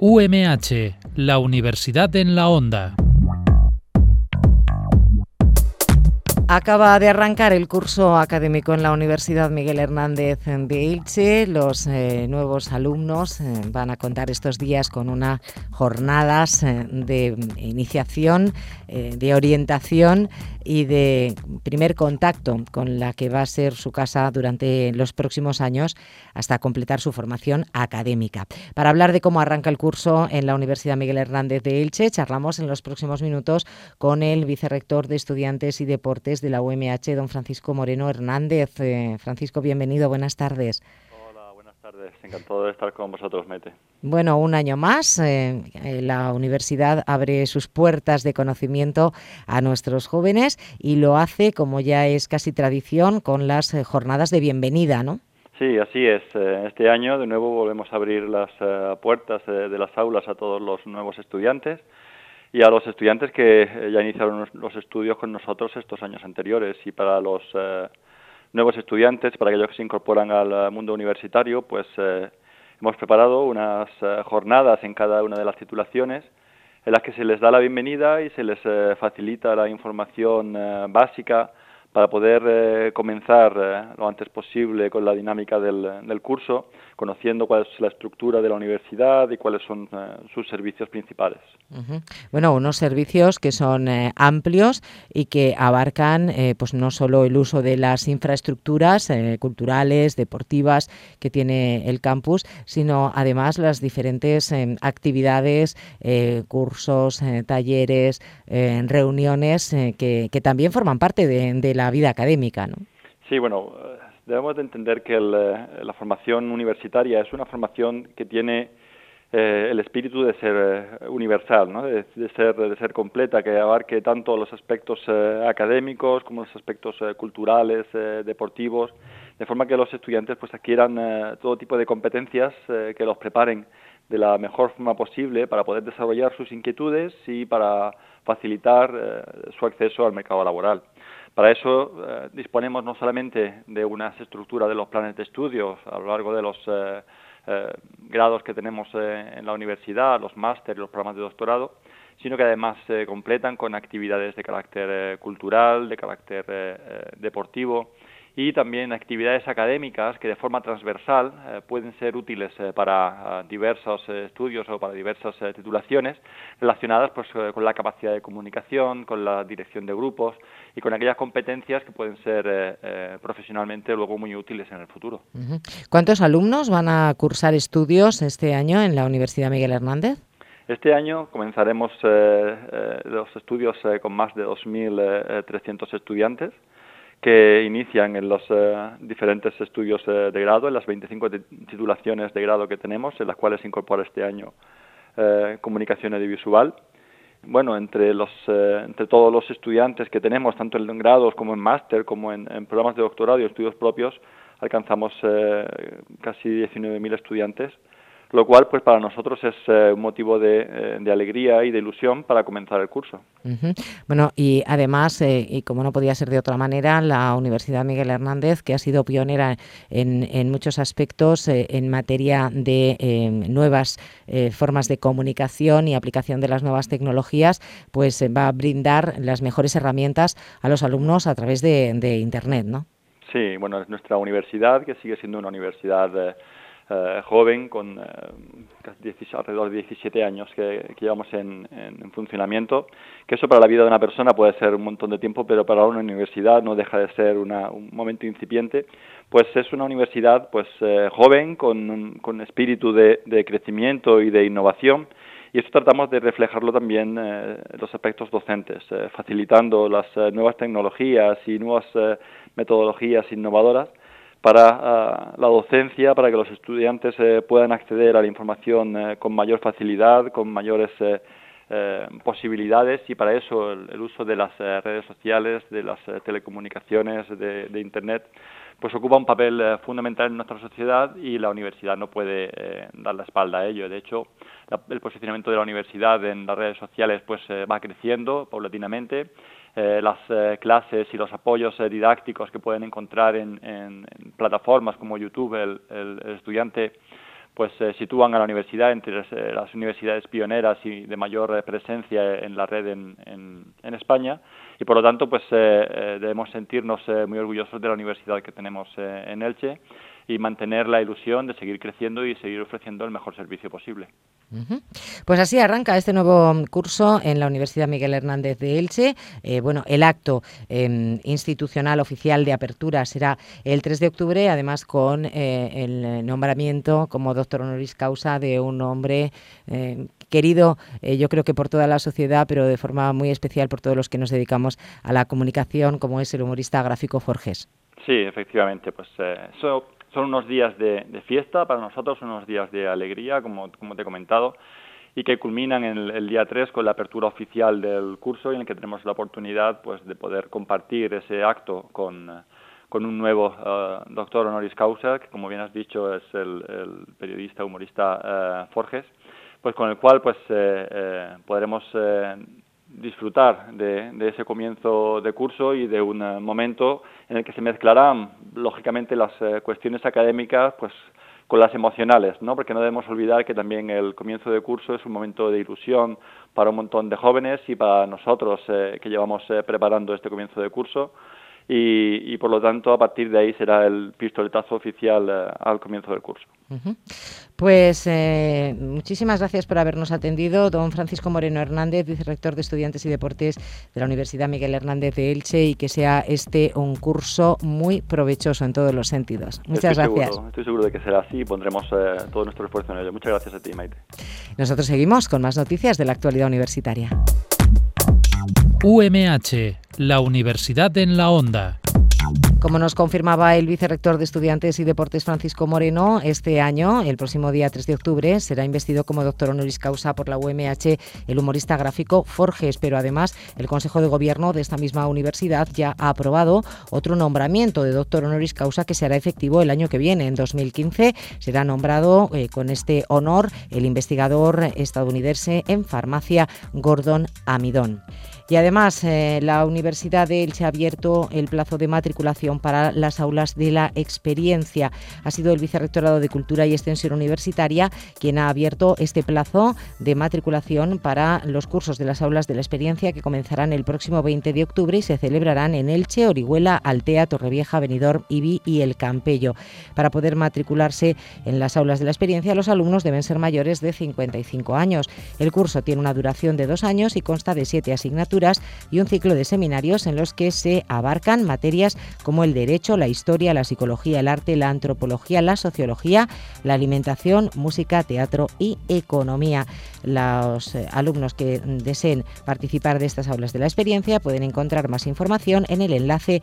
UMH, la Universidad en la Onda. Acaba de arrancar el curso académico en la Universidad Miguel Hernández de Elche. Los nuevos alumnos van a contar estos días con unas jornadas de iniciación, de orientación y de primer contacto con la que va a ser su casa durante los próximos años hasta completar su formación académica. Para hablar de cómo arranca el curso en la Universidad Miguel Hernández de Elche, charlamos en los próximos minutos con el vicerrector de Estudiantes y Deportes de la UMH, don Francisco Moreno Hernández. Francisco, bienvenido, buenas tardes. Hola, buenas tardes. Encantado de estar con vosotros, Mete. Bueno, un año más, la universidad abre sus puertas de conocimiento a nuestros jóvenes y lo hace, como ya es casi tradición, con las jornadas de bienvenida, ¿no? Sí, así es. Este año de nuevo volvemos a abrir las puertas de las aulas a todos los nuevos estudiantes y a los estudiantes que ya iniciaron los estudios con nosotros estos años anteriores. Y para los nuevos estudiantes, para aquellos que se incorporan al mundo universitario, pues hemos preparado unas jornadas en cada una de las titulaciones en las que se les da la bienvenida y se les facilita la información básica para poder comenzar lo antes posible con la dinámica del curso, conociendo cuál es la estructura de la universidad y cuáles son sus servicios principales. Uh-huh. Bueno, unos servicios que son amplios y que abarcan pues no solo el uso de las infraestructuras culturales, deportivas que tiene el campus, sino además las diferentes actividades, cursos, talleres, reuniones que también forman parte de la vida académica, ¿no? Sí, bueno, debemos de entender que la formación universitaria es una formación que tiene el espíritu de ser universal, ¿no? de ser completa, que abarque tanto los aspectos académicos como los aspectos culturales, deportivos, de forma que los estudiantes pues adquieran todo tipo de competencias que los preparen de la mejor forma posible para poder desarrollar sus inquietudes y para facilitar su acceso al mercado laboral. Para eso disponemos no solamente de unas estructuras de los planes de estudios a lo largo de los grados que tenemos en la universidad, los másteres y los programas de doctorado, sino que además se completan con actividades de carácter cultural, de carácter deportivo y también actividades académicas que de forma transversal pueden ser útiles para diversos estudios o para diversas titulaciones relacionadas pues con la capacidad de comunicación, con la dirección de grupos y con aquellas competencias que pueden ser profesionalmente luego muy útiles en el futuro. Uh-huh. ¿Cuántos alumnos van a cursar estudios este año en la Universidad Miguel Hernández? Este año comenzaremos los estudios con más de 2.300 estudiantes que inician en los diferentes estudios de grado, en las 25 titulaciones de grado que tenemos, en las cuales se incorpora este año comunicación audiovisual. Bueno, entre todos los estudiantes que tenemos, tanto en grados como en máster, como en programas de doctorado y estudios propios, alcanzamos casi 19.000 estudiantes, lo cual pues para nosotros es un motivo de alegría y de ilusión para comenzar el curso. Uh-huh. Bueno, y además, y como no podía ser de otra manera, la Universidad Miguel Hernández, que ha sido pionera en muchos aspectos en materia de nuevas formas de comunicación y aplicación de las nuevas tecnologías, pues va a brindar las mejores herramientas a los alumnos a través de Internet, ¿no? Sí, bueno, es nuestra universidad, que sigue siendo una universidad joven, con alrededor de 17 años que llevamos en funcionamiento, que eso para la vida de una persona puede ser un montón de tiempo, pero para una universidad no deja de ser un momento incipiente. Pues es una universidad pues joven, con espíritu de crecimiento y de innovación, y esto tratamos de reflejarlo también en los aspectos docentes, facilitando las nuevas tecnologías y nuevas metodologías innovadoras para la docencia, para que los estudiantes puedan acceder a la información con mayor facilidad, con mayores posibilidades, y para eso el uso de las redes sociales, de las telecomunicaciones, de Internet, pues ocupa un papel fundamental en nuestra sociedad y la universidad no puede dar la espalda a ello. De hecho, el posicionamiento de la universidad en las redes sociales pues va creciendo paulatinamente. Las clases y los apoyos didácticos que pueden encontrar en plataformas como YouTube, el estudiante pues sitúan a la universidad entre las universidades pioneras y de mayor presencia en la red en España, y por lo tanto pues debemos sentirnos muy orgullosos de la universidad que tenemos en Elche y mantener la ilusión de seguir creciendo y seguir ofreciendo el mejor servicio posible. Pues así arranca este nuevo curso en la Universidad Miguel Hernández de Elche. El acto institucional oficial de apertura será el 3 de octubre, además con el nombramiento como doctor honoris causa de un hombre querido, yo creo que por toda la sociedad, pero de forma muy especial por todos los que nos dedicamos a la comunicación, como es el humorista gráfico Forges. Sí, efectivamente, pues son unos días de fiesta para nosotros, unos días de alegría, como te he comentado, y que culminan en el día 3 con la apertura oficial del curso, en el que tenemos la oportunidad pues de poder compartir ese acto con un nuevo doctor honoris causa, que como bien has dicho es el periodista humorista Forges, pues con el cual pues podremos disfrutar de ese comienzo de curso y de un momento en el que se mezclarán lógicamente las cuestiones académicas pues con las emocionales, ¿no? Porque no debemos olvidar que también el comienzo de curso es un momento de ilusión para un montón de jóvenes y para nosotros que llevamos preparando este comienzo de curso, y por lo tanto a partir de ahí será el pistoletazo oficial al comienzo del curso. Pues muchísimas gracias por habernos atendido, don Francisco Moreno Hernández, vicerrector de Estudiantes y Deportes de la Universidad Miguel Hernández de Elche, y que sea un curso muy provechoso en todos los sentidos. Muchas gracias. Estoy seguro de que será así y pondremos todo nuestro esfuerzo en ello. Muchas gracias a ti, Maite. Nosotros seguimos con más noticias de la actualidad universitaria. UMH, la Universidad en la Onda. Como nos confirmaba el vicerrector de Estudiantes y Deportes Francisco Moreno, este año, el próximo día 3 de octubre, será investido como doctor honoris causa por la UMH el humorista gráfico Forges, pero además el Consejo de Gobierno de esta misma universidad ya ha aprobado otro nombramiento de doctor honoris causa que será efectivo el año que viene. En 2015 será nombrado con este honor el investigador estadounidense en farmacia Gordon Amidon. Y además, la Universidad de Elche ha abierto el plazo de matriculación para las aulas de la experiencia. Ha sido el Vicerrectorado de Cultura y Extensión Universitaria quien ha abierto este plazo de matriculación para los cursos de las aulas de la experiencia, que comenzarán el próximo 20 de octubre y se celebrarán en Elche, Orihuela, Altea, Torrevieja, Benidorm, Ibi y El Campello. Para poder matricularse en las aulas de la experiencia, los alumnos deben ser mayores de 55 años. El curso tiene una duración de 2 años y consta de 7 asignaturas y un ciclo de seminarios en los que se abarcan materias como el derecho, la historia, la psicología, el arte, la antropología, la sociología, la alimentación, música, teatro y economía. Los alumnos que deseen participar de estas aulas de la experiencia pueden encontrar más información en el enlace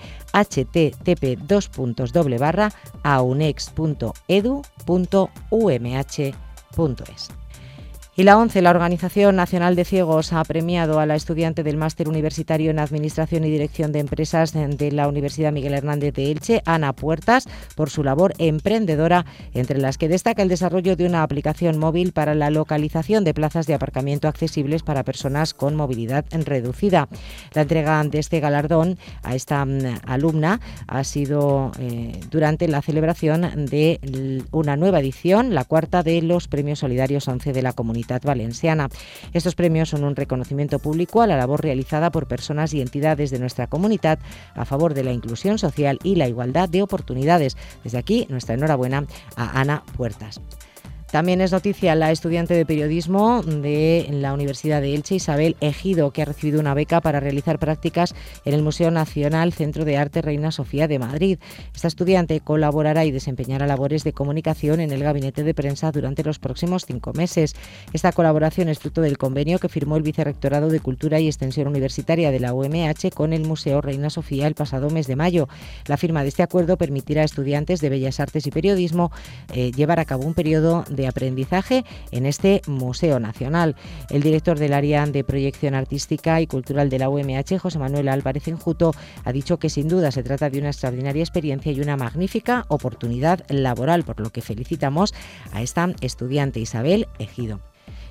http://aunex.edu.umh.es. Y la ONCE, la Organización Nacional de Ciegos, ha premiado a la estudiante del Máster Universitario en Administración y Dirección de Empresas de la Universidad Miguel Hernández de Elche, Ana Puertas, por su labor emprendedora, entre las que destaca el desarrollo de una aplicación móvil para la localización de plazas de aparcamiento accesibles para personas con movilidad reducida. La entrega de este galardón a esta alumna ha sido durante la celebración de una nueva edición, la 4ª de los Premios Solidarios ONCE de la Comunidad Valenciana. Estos premios son un reconocimiento público a la labor realizada por personas y entidades de nuestra comunidad a favor de la inclusión social y la igualdad de oportunidades. Desde aquí, nuestra enhorabuena a Ana Puertas. También es noticia la estudiante de periodismo de la Universidad de Elche, Isabel Ejido, que ha recibido una beca para realizar prácticas en el Museo Nacional Centro de Arte Reina Sofía de Madrid. Esta estudiante colaborará y desempeñará labores de comunicación en el gabinete de prensa durante los próximos 5 meses. Esta colaboración es fruto del convenio que firmó el Vicerrectorado de Cultura y Extensión Universitaria de la UMH con el Museo Reina Sofía el pasado mes de mayo. La firma de este acuerdo permitirá a estudiantes de Bellas Artes y Periodismo llevar a cabo un periodo de aprendizaje en este Museo Nacional. El director del área de proyección artística y cultural de la UMH, José Manuel Álvarez Enjuto, ha dicho que sin duda se trata de una extraordinaria experiencia y una magnífica oportunidad laboral, por lo que felicitamos a esta estudiante, Isabel Ejido.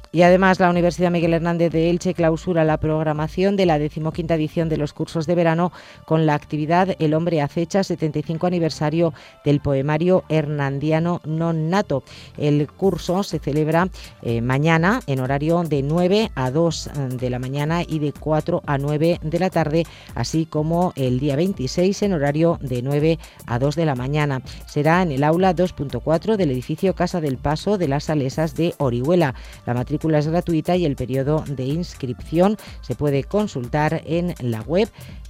Y además la Universidad Miguel Hernández de Elche clausura la programación de la 15ª edición de los cursos de verano con la actividad El hombre acecha, 75 aniversario del poemario hernandiano non nato. El curso se celebra mañana en horario de 9 a 2 de la mañana y de 4 a 9 de la tarde, así como el día 26 en horario de 9 a 2 de la mañana. Será en el aula 2.4 del edificio Casa del Paso de las Salesas de Orihuela. La matrícula es gratuita y el periodo de inscripción se puede consultar en la web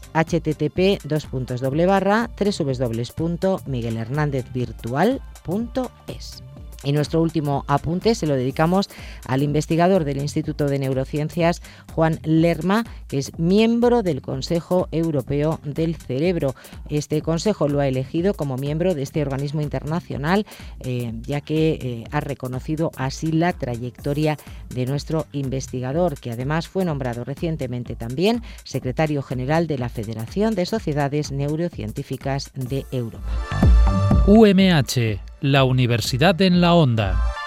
http://www.miguelhernandezvirtual.es. Y nuestro último apunte se lo dedicamos al investigador del Instituto de Neurociencias, Juan Lerma, que es miembro del Consejo Europeo del Cerebro. Este consejo lo ha elegido como miembro de este organismo internacional, ya que ha reconocido así la trayectoria de nuestro investigador, que además fue nombrado recientemente también secretario general de la Federación de Sociedades Neurocientíficas de Europa. UMH, la Universidad en la Onda.